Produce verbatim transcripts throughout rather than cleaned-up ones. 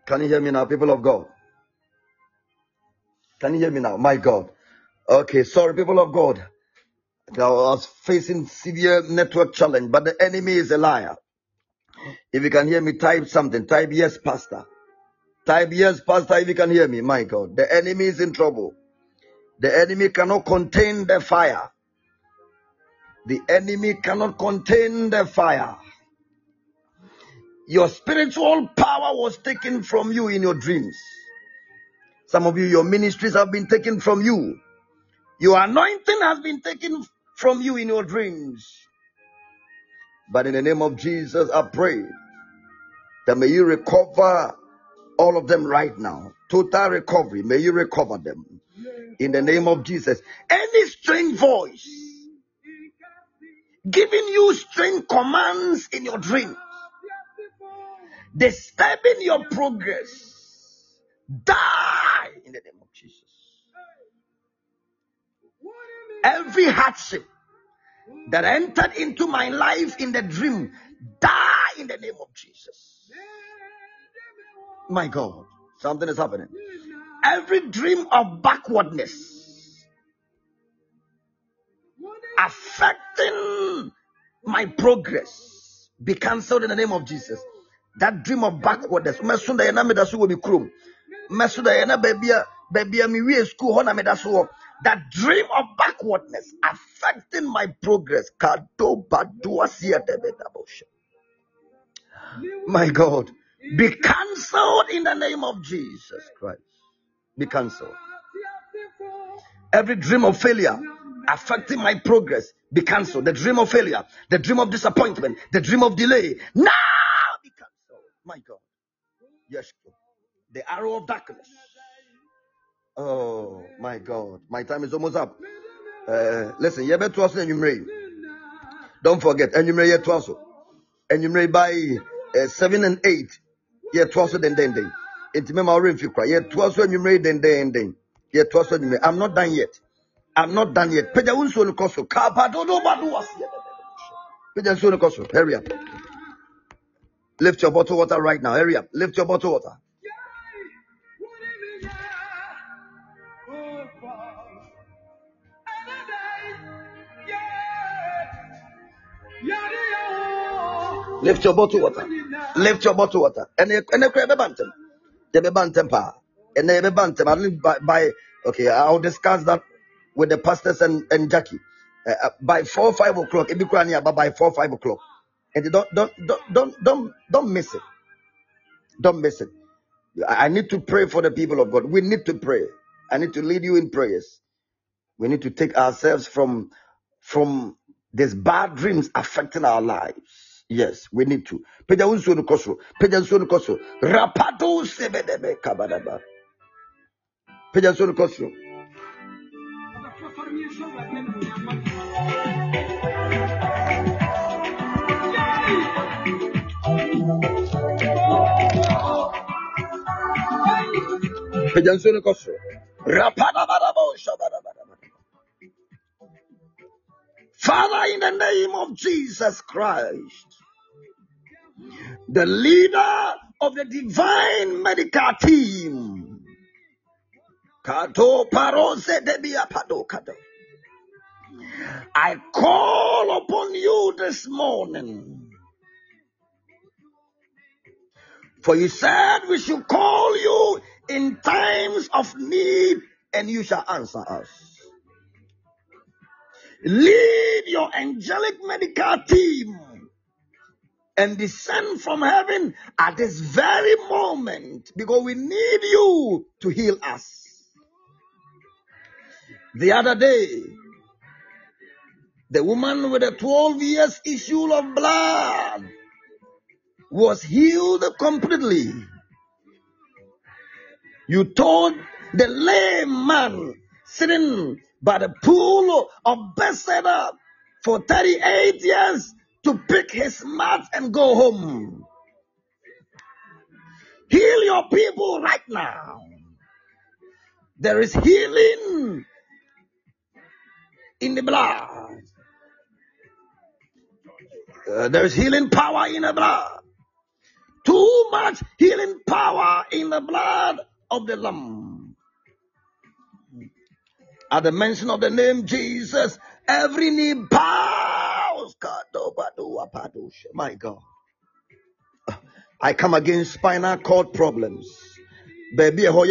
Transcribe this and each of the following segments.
Can you hear me now, people of God? Can you hear me now? My God. Okay, sorry, people of God. I was facing severe network challenge, but the enemy is a liar. If you can hear me, type something. Type yes, Pastor. Type yes, Pastor, if you can hear me. My God. The enemy is in trouble. The enemy cannot contain the fire. The enemy cannot contain the fire. Your spiritual power was taken from you in your dreams. Some of you, your ministries have been taken from you. Your anointing has been taken from you in your dreams. But in the name of Jesus, I pray that may you recover all of them right now. Total recovery. May you recover them. In the name of Jesus. Any strange voice giving you strange commands in your dreams, disturbing your progress, die in the name of Jesus. Every hardship that entered into my life in the dream, die in the name of Jesus. My God, something is happening. Every dream of backwardness affecting my progress be cancelled in the name of Jesus. That dream of backwardness, mesunda yana me da so will be krum. Mesunda yana baby baby me we school hona me da so. That dream of backwardness affecting my progress. Kado badua siya debe da bosha. My God, be cancelled in the name of Jesus Christ. Be cancelled. Every dream of failure affecting my progress, be cancelled. The dream of failure, the dream of disappointment, the dream of delay, now be cancelled. My God. Yes. The arrow of darkness. Oh, my God. My time is almost up. Uh, listen, you better trust enumerate. Don't forget, enumerate yet also. Enumerate by uh, seven and eight. Yet twice then then then. It's me my ring cry. Yet twice enumerate then then then. Yet twice enumerate. I'm not done yet. I'm not done yet. Peja unso no koso. Kapa do do badu wasi. Peja unso no koso. Hurry up. Lift your bottle water right now. Hurry up. Lift your bottle water. Lift your bottle water. Lift your bottle water. And and the crab bantam. The bantam pa. And the bantam. I live by, by okay. I'll discuss that with the pastors and, and Jackie. Uh, by four five o'clock. It be crying about by four five o'clock. And don't don't don't don't don't don't miss it. Don't miss it. I need to pray for the people of God. We need to pray. I need to lead you in prayers. We need to take ourselves from from these bad dreams affecting our lives. Yes, we need to. Peja unso no koso. Peja unso no koso. Rapado sebedebe kabadaba. Peja unso no koso. Peja unso no koso. Rapadabadabo shabadabadaba. Father, in the name of Jesus Christ, the leader of the divine medical team, Kato Parose Debia Pado Kato, I call upon you this morning. For you said we should call you in times of need and you shall answer us. Lead your angelic medical team and descend from heaven at this very moment because we need you to heal us. The other day, the woman with a twelve years issue of blood was healed completely. You told the lame man sitting by the pool of Bethesda for thirty-eight years to pick his mat and go home. Heal your people right now. There is healing in the blood. Uh, there is healing power in the blood. Too much healing power in the blood of the Lamb. At the mention of the name Jesus, every knee bows. My God. I come against spinal cord problems. Baby, do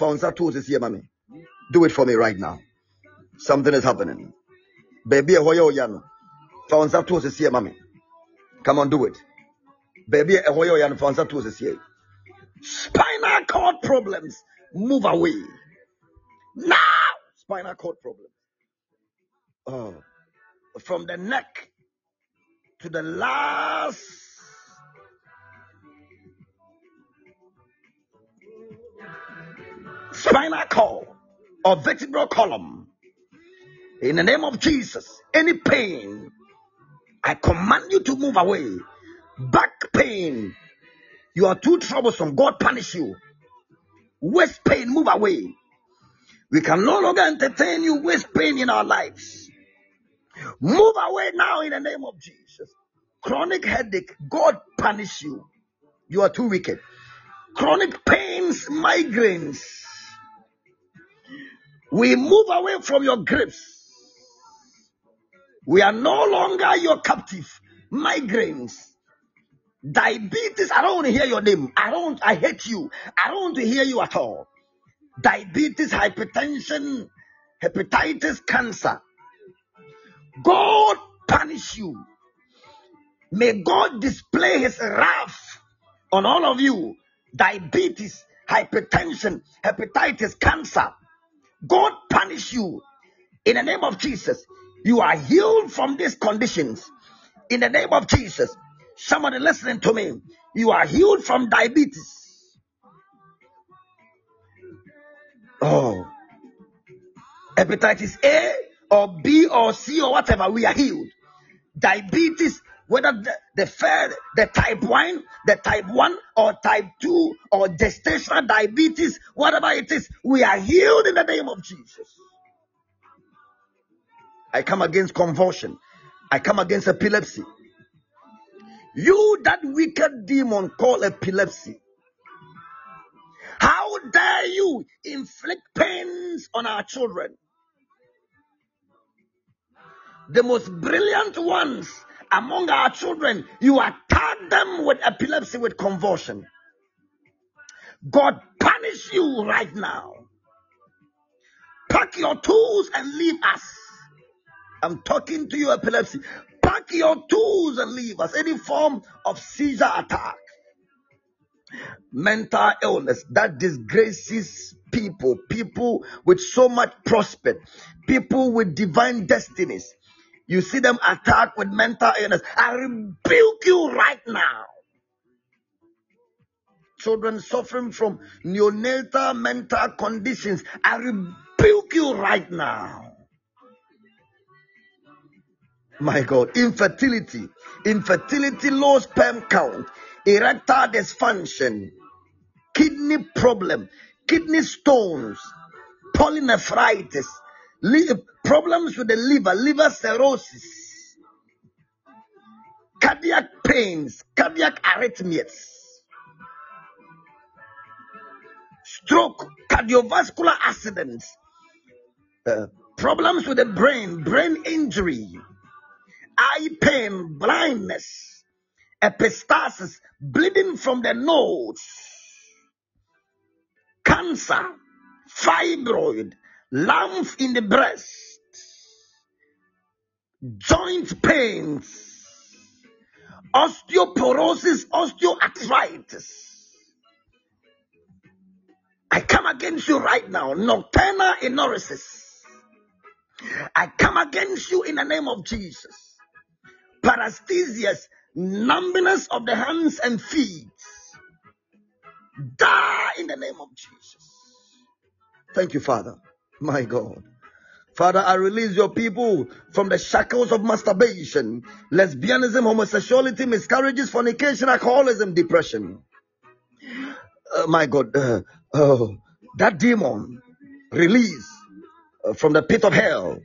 it for me right now. Something is happening. Baby, come on, do it. Baby, spinal cord problems, move away. Now, spinal cord problems. Oh, from the neck to the last spinal cord or vertebral column. In the name of Jesus, any pain, I command you to move away. Back pain, you are too troublesome. God punish you. Waist pain, move away. We can no longer entertain you. Waist pain in our lives. Move away now in the name of Jesus. Chronic headache, God punish you. You are too wicked. Chronic pains, migraines, we move away from your grips. We are no longer your captive. Migraines, diabetes, I don't want to hear your name. I don't, I hate you. I don't want to hear you at all. Diabetes, hypertension, hepatitis, cancer. God punish you. May God display his wrath on all of you. Diabetes, hypertension, hepatitis, cancer. God punish you in the name of Jesus. You are healed from these conditions in the name of Jesus. Somebody listening to me, you are healed from diabetes. Oh, hepatitis A or B or C or whatever, we are healed. Diabetes, whether the, the third, the type one, the type one or type two or gestational diabetes, whatever it is, we are healed in the name of Jesus. I come against convulsion. I come against epilepsy. You, that wicked demon called epilepsy. How dare you inflict pains on our children? The most brilliant ones among our children, you attack them with epilepsy, with convulsion. God punish you right now. Pack your tools and leave us. I'm talking to you, epilepsy. Pack your tools and leave us. Any form of seizure attack, mental illness that disgraces people, people with so much prospect, people with divine destinies. You see them attacked with mental illness. I rebuke you right now. Children suffering from neonatal mental conditions, I rebuke you right now. My God, infertility, infertility, low sperm count, erectile dysfunction, kidney problem, kidney stones, polynephritis, li- problems with the liver, liver cirrhosis, cardiac pains, cardiac arrhythmias, stroke, cardiovascular accidents, uh, problems with the brain, brain injury, eye pain, blindness, epistaxis, bleeding from the nose, cancer, fibroid, lumps in the breast, joint pains, osteoporosis, osteoarthritis. I come against you right now. Nocturnal enuresis. I come against you in the name of Jesus. Paresthesias, numbness of the hands and feet. Die in the name of Jesus. Thank you, Father. My God. Father, I release your people from the shackles of masturbation, lesbianism, homosexuality, miscarriages, fornication, alcoholism, depression. Uh, my God. Uh, oh, that demon release uh, from the pit of hell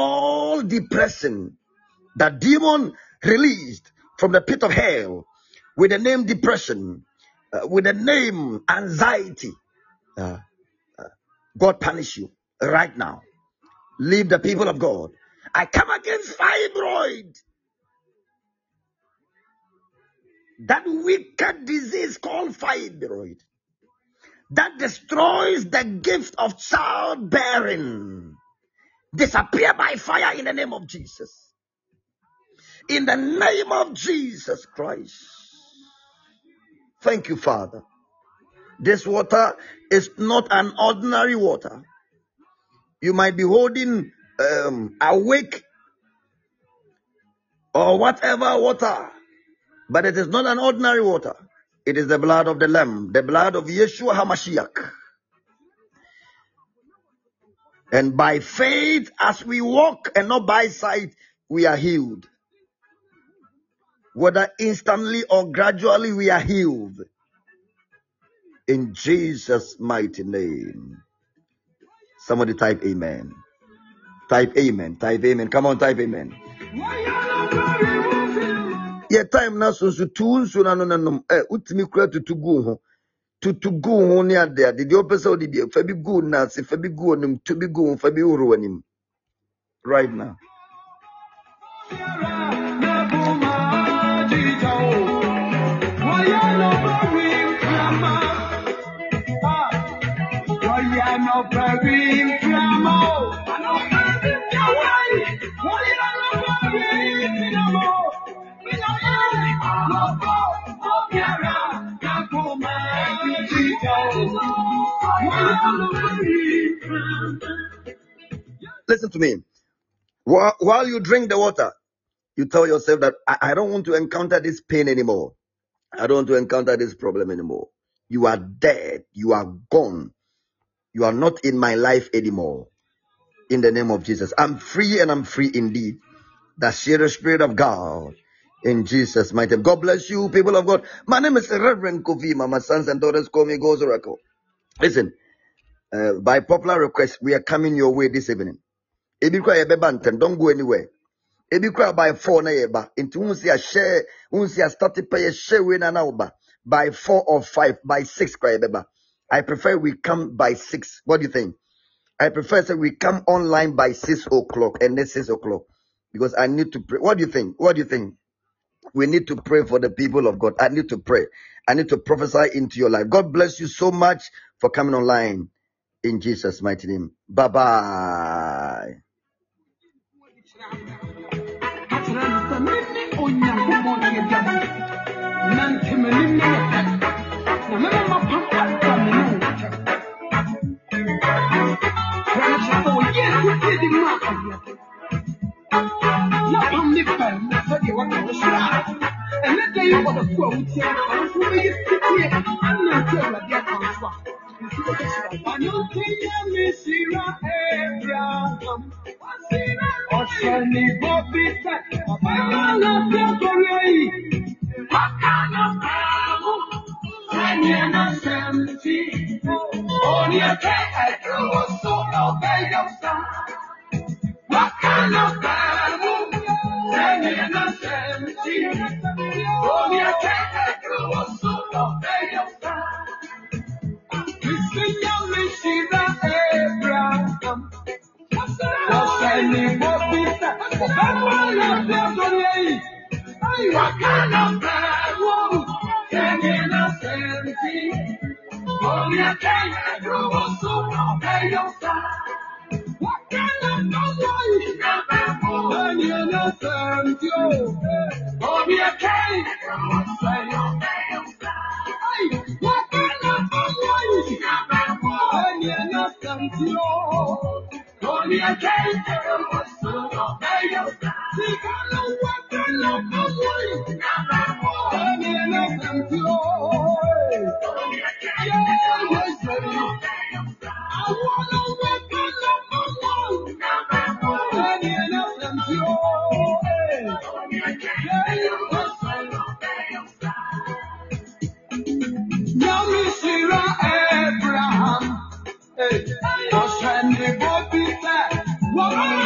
called depression. That demon released from the pit of hell with the name depression, uh, with the name anxiety, uh, uh, God punish you right now. Leave the people of God. I come against fibroid, that wicked disease called fibroid, that destroys the gift of childbearing. Disappear by fire in the name of Jesus. In the name of Jesus Christ. Thank you, Father. This water is not an ordinary water. You might be holding um, awake or whatever water, but it is not an ordinary water. It is the blood of the Lamb, the blood of Yeshua HaMashiach. And by faith, as we walk and not by sight, we are healed. Whether instantly or gradually, we are healed. In Jesus' mighty name. Somebody type amen. Type amen. Type amen. Come on, type amen. Yeah, time now so so two so na no na no eh utimi kura tutu gu ho tutu gu ho ne ade ade de opese odi bi fa bi gu na se fa bi gu onim to bi gu fa bi woro anim right now. Listen to me. While, while you drink the water, you tell yourself that I, I don't want to encounter this pain anymore. I don't want to encounter this problem anymore. You are dead. You are gone. You are not in my life anymore. In the name of Jesus. I'm free and I'm free indeed. That's the Spirit of God. In Jesus' mighty name. God bless you, people of God. My name is Reverend Kofi. My sons and daughters call me God's Oracle. Listen, uh, by popular request, we are coming your way this evening. If you cry a baby, don't go anywhere. If you cry by four, na yeba. Into unsi a share, unsi a start to pay a share win an hour by four or five, by six, cry beba. I prefer we come by six. What do you think? I prefer that we come online by six o'clock and then six o'clock because I need to pray. What do you think? What do you think? We need to pray for the people of God. I need to pray. I need to prophesy into your life. God bless you so much for coming online in Jesus' mighty name. Bye bye.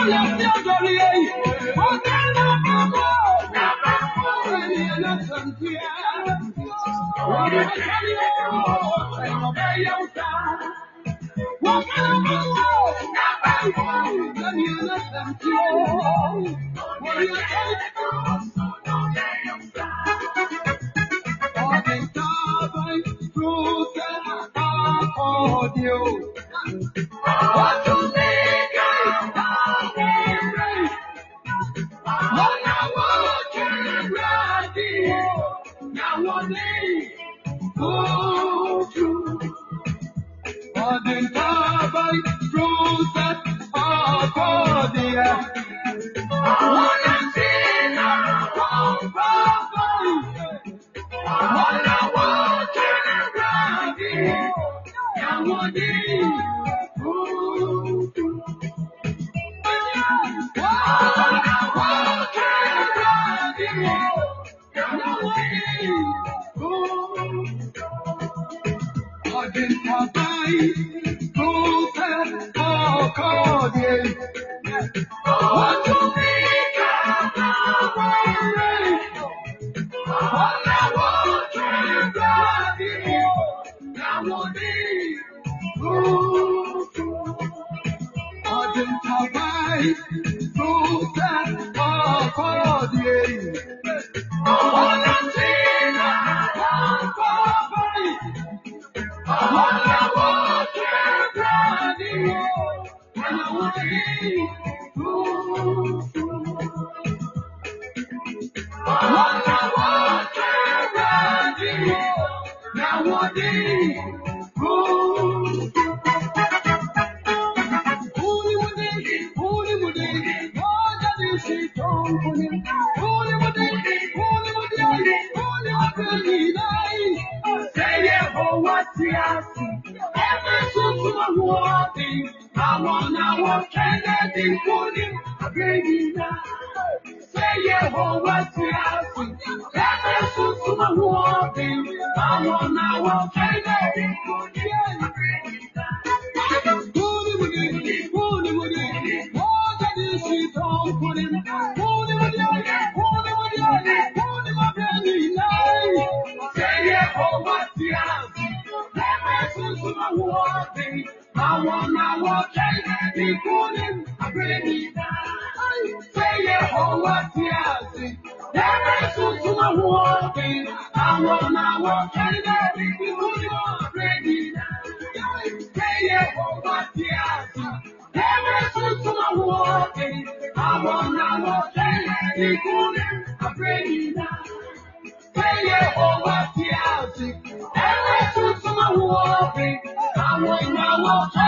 Yeah. I